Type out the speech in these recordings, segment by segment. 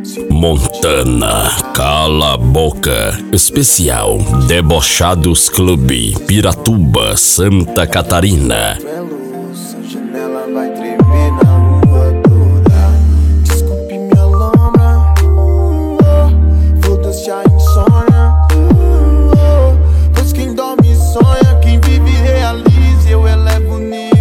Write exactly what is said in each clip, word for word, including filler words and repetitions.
Montana, cala a boca. Especial Debochados Clube, Piratuba, Santa Catarina. Janela vai tremer na rua toda. Desculpe minha lombra, foda-se a insônia, pois quem dorme sonha, quem vive realiza, eu elevo o nível.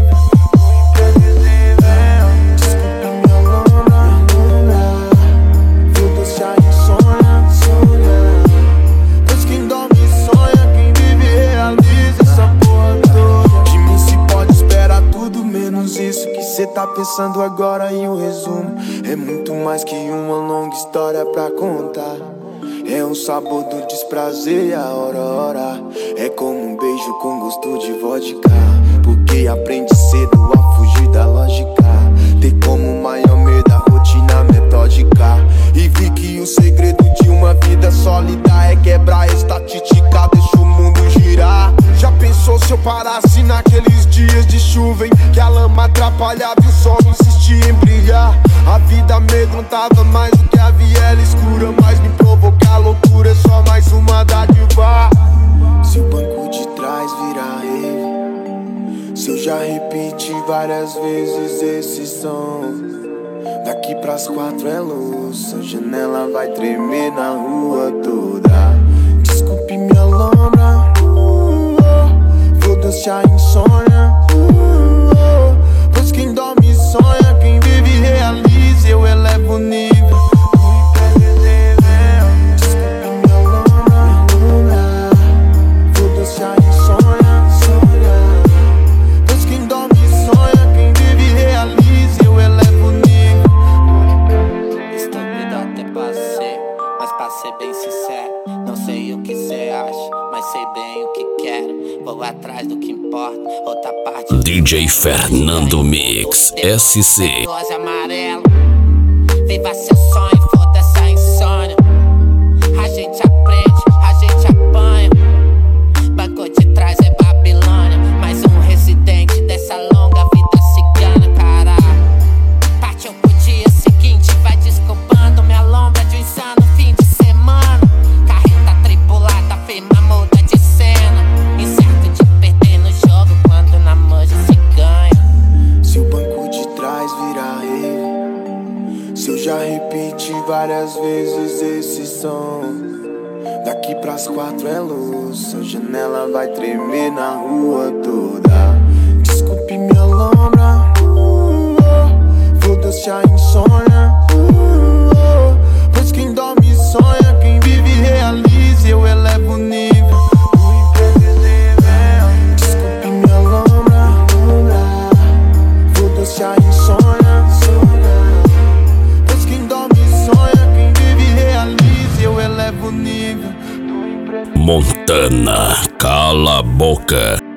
Desculpe minha lombra, foda-se a insônia, pois quem dorme sonha, quem vive realiza essa porra toda. De mim se pode esperar tudo menos isso que cê tá pensando agora. E o resumo é muito mais que uma longa história pra contar. É um sabor do desprazer e a hora, hora é como um beijo com gosto de vodka. Porque aprende cedo a fugir da lógica. Tem como maior medo a rotina metódica. E vi que o segredo de uma vida sólida é quebrar a estatística, deixa o mundo girar. Já pensou se eu parasse naqueles dias de chuva em que a lama atrapalhava e o sol insistia em brilhar? A vida amedrontava mais do que a viela escura, mas me provocar loucura é só mais uma dádiva. Se o banco de trás virar rave, se eu já repeti várias vezes esse som, daqui pras quatro é luz, a janela vai tremer na rua toda. Desculpe minha lombra, foda-se a insônia, pois quem dorme sonha, quem vive realiza, eu elevo o nível. Desculpe minha lombra, foda-se a insônia, pois quem dorme sonha, quem vive realiza, eu elevo o nível. Estúpido até passei, mas pra ser bem sincero, não sei o que cê acha, mas sei bem o que quero. Vou atrás do que importa, outra parte. D J Fernando Mix, S C. Rosa amarelo, viva seu sonho, foda-se a insônia. A gente aprende, a gente apanha. Banco de trás é Babilônia, mais um residente dessa longa vida cigana, cara. Partiu pro dia seguinte, vai desculpando minha lombra de um insano fim de semana. Carreta tripulada, firma muda de cena. Incerto de perder no jogo quando na manja se ganha. Se o banco de trás virar rave, se eu já repeti várias vezes esse som, daqui pras quatro é luz, a janela vai tremer na rua toda. Desculpe minha lombra, foda-se a insônia, pois quem dorme sonha, quem vive realiza, eu elevo o nível. Desculpe minha lombra, foda-se a insônia, pois quem dorme sonha, quem vive realiza, eu elevo o nível. Montana, cala a boca.